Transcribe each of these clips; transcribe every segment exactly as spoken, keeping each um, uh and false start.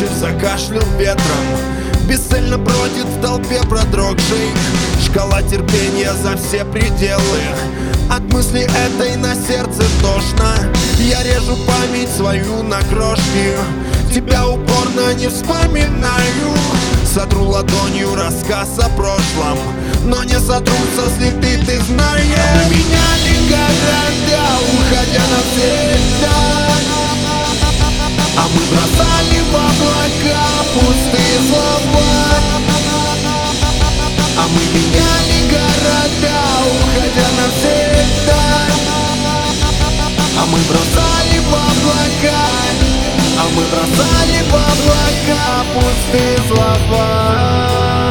ночи закашлял ветром, бесцельно бродит в толпе продрогшей. Шкала терпения за все пределы, от мысли этой на сердце тошно. Я режу память свою на крошки, тебя упорно не вспоминаю. Сотру ладонью рассказ о прошлом, но не сотрутся следы, ты знаешь. Меняли города, уходя навсегда, а мы бросали в облака пустые слова. А мы меняли города, уходя навсегда, а мы бросали в облака, а мы бросали в облака пустые слова.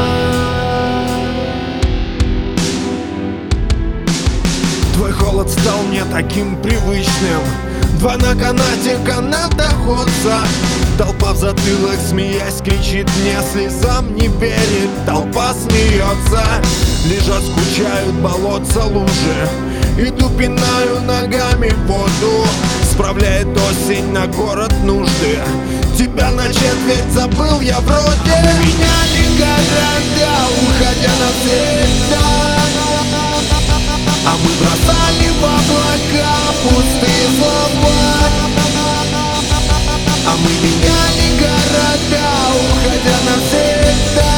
Твой холод стал мне таким привычным. Два на канате, канат доходца. Толпа в затылок, смеясь, кричит мне, слезам не верит. Толпа смеется, лежат, скучают болотца, лужи. Иду, пинаю ногами воду, справляет осень на город нужды. Тебя на четверть забыл я вроде. Меняли города, уходя навсегда, а мы бросали в облака пустые слова. А мы меняли города, уходя навсегда,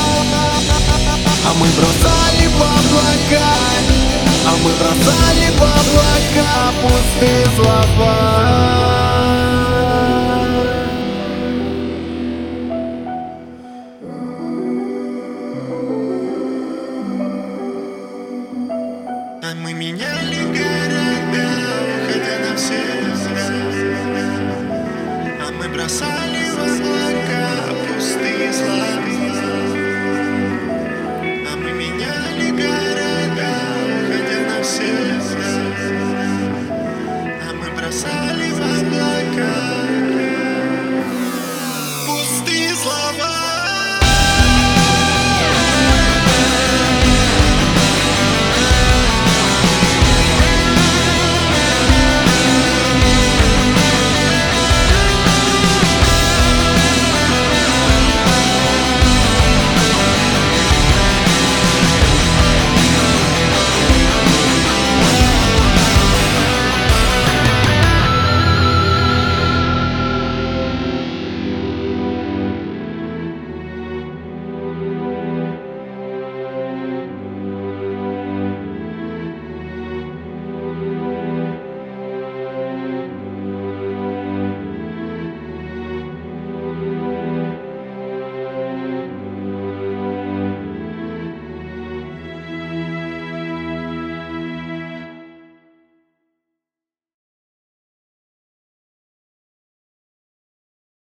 а мы бросали в облака, а мы бросали в облака пустые слова. А мы меняли